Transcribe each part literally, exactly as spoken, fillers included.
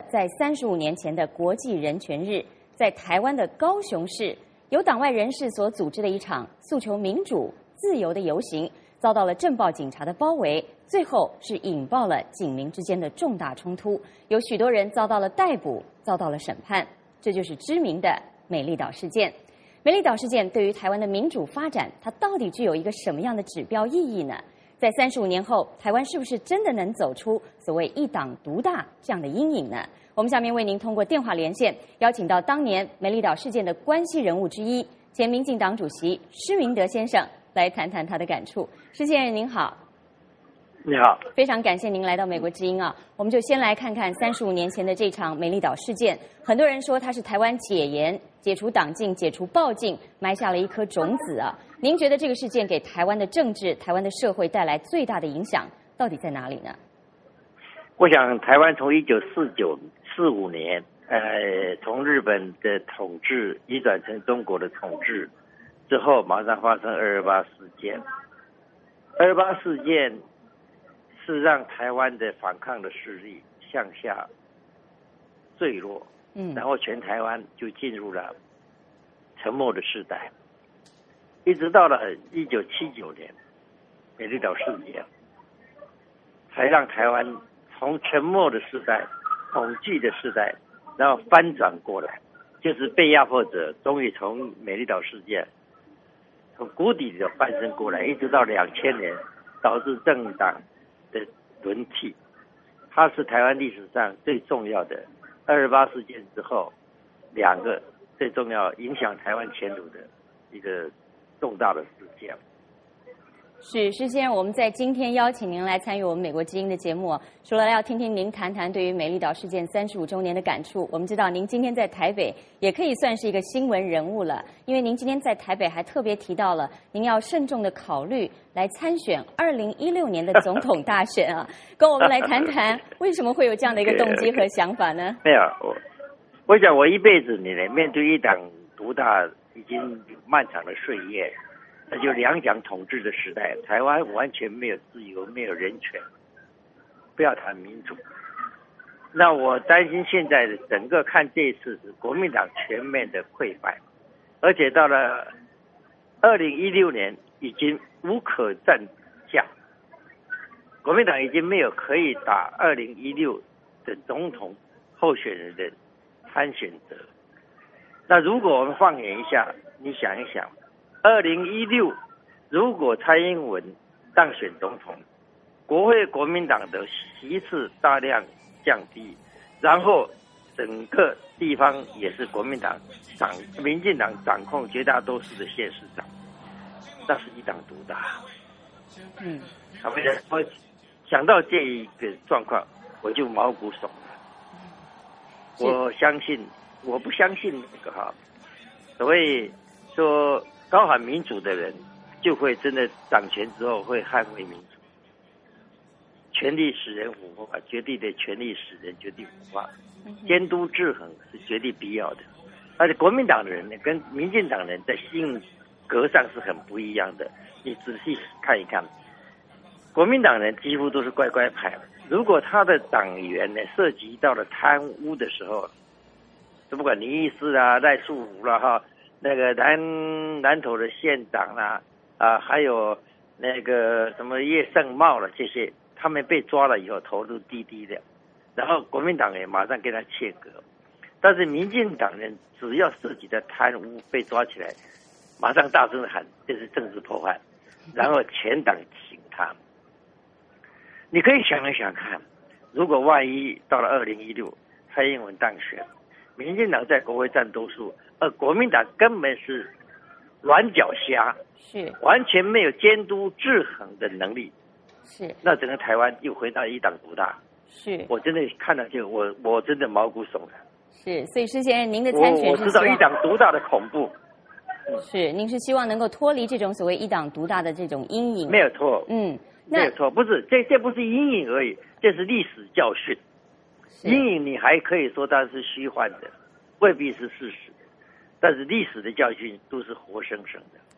在三十五年前的国际人权日，在台湾的高雄市，由党外人士所组织的一场诉求民主、自由的游行，遭到了政报警察的包围，最后是引爆了警民之间的重大冲突，有许多人遭到了逮捕，遭到了审判。这就是知名的美丽岛事件。美丽岛事件对于台湾的民主发展，它到底具有一个什么样的指标意义呢？在三十五年后，台湾是不是真的能走出所谓一党独大这样的阴影呢？我们下面为您通过电话连线，邀请到当年美丽岛事件的关系人物之一，前民进党主席施明德先生来谈谈他的感触。施先生您好。 你好， 非常感谢您来到美国之音啊！我们就先来看看三十五年前的这场美丽岛事件。很多人说它是台湾解严、解除党禁、解除暴禁埋下了一颗种子啊。您觉得这个事件给台湾的政治、台湾的社会带来最大的影响到底在哪里呢？ 我想台湾从一九四九四五年，呃，从日本的统治移转成中国的统治之后，马上发生二二八事件。二二八事件是让台湾的反抗的势力向下坠落，嗯，然后全台湾就进入了沉默的时代，一直到了一九七九年美丽岛事件，才让台湾从沉默的时代、恐惧的时代，然后翻转过来，就是被压迫者终于从美丽岛事件从谷底的翻身过来，一直到两千年，导致政党的轮替。它是台湾历史上最重要的二二八事件之后两个最重要影响台湾前途的一个重大的事件。 是，施先生，我们在今天邀请您来参与我们美国之音的节目，除了要听听您谈谈对于美丽岛事件三十五周年的感触，我们知道您今天在台北也可以算是一个新闻人物了，因为您今天在台北还特别提到了您要慎重的考虑来参选二零一六年的总统大选啊，跟我们来谈谈为什么会有这样的一个动机和想法呢？ 没有，我我想我一辈子里面面对一党独大已经漫长的岁月。那就两蒋统治的时代，台湾完全没有自由，没有人权，不要谈民主。那我担心现在的整个看这一次是国民党全面的溃败，而且到了二零一六年已经无可战下，国民党已经没有可以打二零一六的总统候选人的参选者。那如果我们放眼一下，你想一想。二零一六，如果蔡英文当选总统，国会国民党的席次大量降低，然后整个地方也是国民党掌、民进党掌控绝大多数的县市长，那是一党独大。嗯，好，我想到这一个状况，我就毛骨悚然。我相信，我不相信那个哈，所谓说。高喊民主的人，就会真的掌权之后会捍卫民主。权力使人腐化，绝对的权力使人绝对腐化。监督制衡是绝对必要的。而且国民党的人呢，跟民进党人在性格上是很不一样的。你仔细看一看，国民党人几乎都是乖乖牌。如果他的党员呢涉及到了贪污的时候，就不管林义思啊、赖树虎啦哈。那个南南投的县长啦、啊，啊，还有那个什么叶盛茂了，这些他们被抓了以后，头都低低的，然后国民党人马上跟他切割，但是民进党人只要涉及的贪污被抓起来，马上大声的喊这是政治迫害，然后全党请他。你可以想一想看，如果万一到了二零一六，蔡英文当选，民进党在国会占多数。而国民党根本是软脚虾， 是完全没有监督制衡的能力， 是那整个台湾又回到一党独大， 是我真的看到这个，我我真的毛骨悚然。 是，所以施先生，您的参选是我我知道一党独大的恐怖。 是，您是希望能够脱离这种所谓一党独大的这种阴影？ 没有错， 嗯， 没有错，不是这这不是阴影而已，这是历史教训。阴影你还可以说它是虚幻的，未必是事实。但是历史的教训都是活生生的。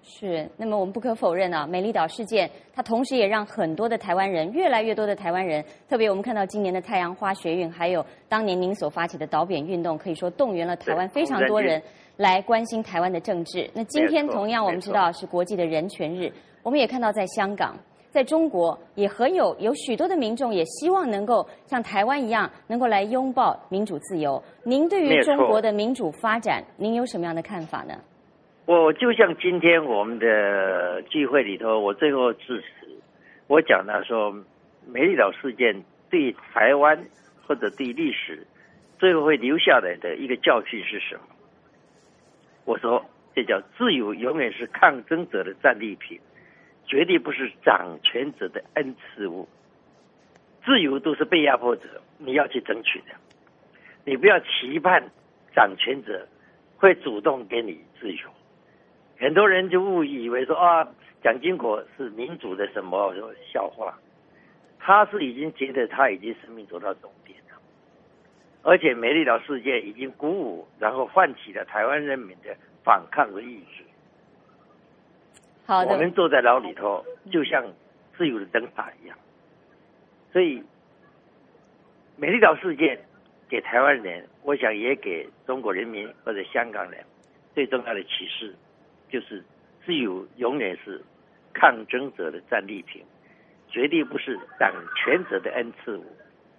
是，那么我们不可否认啊，美丽岛事件，它同时也让很多的台湾人，越来越多的台湾人，特别我们看到今年的太阳花学运，还有当年您所发起的岛扁运动，可以说动员了台湾非常多人来关心台湾的政治。那今天同样我们知道是国际的人权日，我们也看到在香港，在中国也很有有许多的民众也希望能够像台湾一样，能够来拥抱民主自由。您对于中国的民主发展，您有什么样的看法呢？ 我就像今天我们的聚会里头，我最后致辞，我讲到说，美丽岛事件对台湾或者对历史最后会留下来的一个教训是什么？我说，这叫自由永远是抗争者的战利品，绝对不是掌权者的恩赐物。自由都是被压迫者，你要去争取的，你不要期盼掌权者会主动给你自由。很多人就误以为说啊，蒋经国是民主的什么笑话，他是已经觉得他已经生命走到终点了，而且美丽岛事件已经鼓舞，然后唤起了台湾人民的反抗的意志。 好的， 我们坐在牢里头，就像自由的灯塔一样。所以，美丽岛事件给台湾人，我想也给中国人民或者香港人最重要的启示。就是自由永远是抗争者的战利品，绝对不是掌权者的恩赐物。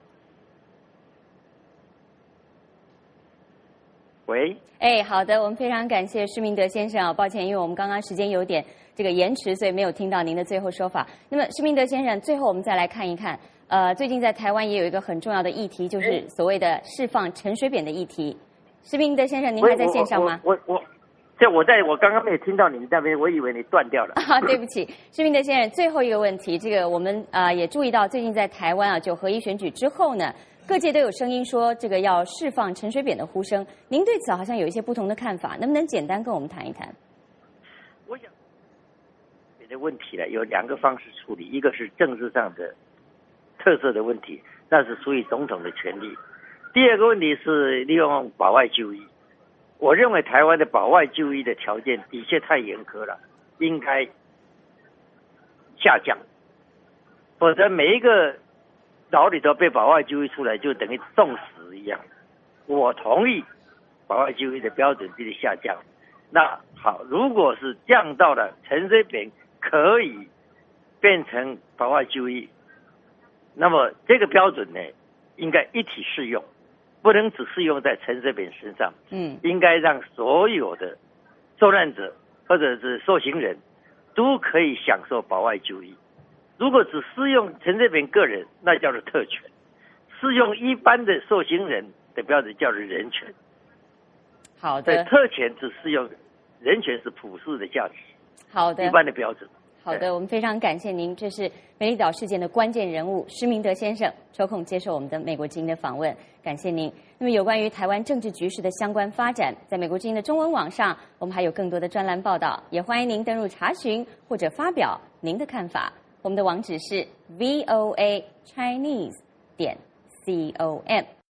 喂， 哎，好的，我们非常感谢施明德先生啊，抱歉，因为我们刚刚时间有点这个延迟，所以没有听到您的最后说法。那么施明德先生，最后我们再来看一看，呃，最近在台湾也有一个很重要的议题，就是所谓的释放陈水扁的议题。施明德先生，您还在线上吗？ 我我。我我这我在我刚刚没有听到你那边，我以为你断掉了。 啊，对不起，施明德先生，最后一个问题，这个我们啊、呃、也注意到，最近在台湾啊九合一选举之后呢，各界都有声音说这个要释放陈水扁的呼声。您对此好像有一些不同的看法，能不能简单跟我们谈一谈？ 我想，你的问题呢有两个方式处理，一个是政治上的特色的问题，那是属于总统的权利；第二个问题是利用保外就医。我认为台湾的保外就医的条件的确太严苛了，应该下降，否则每一个牢里头被保外就医出来，就等于送死一样。我同意保外就医的标准必须下降。那好，如果是降到了陈水扁可以变成保外就医，那么这个标准呢，应该一体适用。不能只适用在陈水扁身上，嗯，应该让所有的受难者或者是受刑人都可以享受保外就医。如果只适用陈水扁个人，那叫做特权；适用一般的受刑人的标准叫做人权。 好的， 特权只适用，人权是普世的价值。 好的， 一般的标准。 好的，我们非常感谢您，这是美丽岛事件的关键人物施明德先生抽空接受我们的美国之音的访问，感谢您。那么有关于台湾政治局势的相关发展，在美国之音的中文网上，我们还有更多的专栏报道，也欢迎您登入查询或者发表您的看法。我们的网址是 V O A Chinese 点 C O M。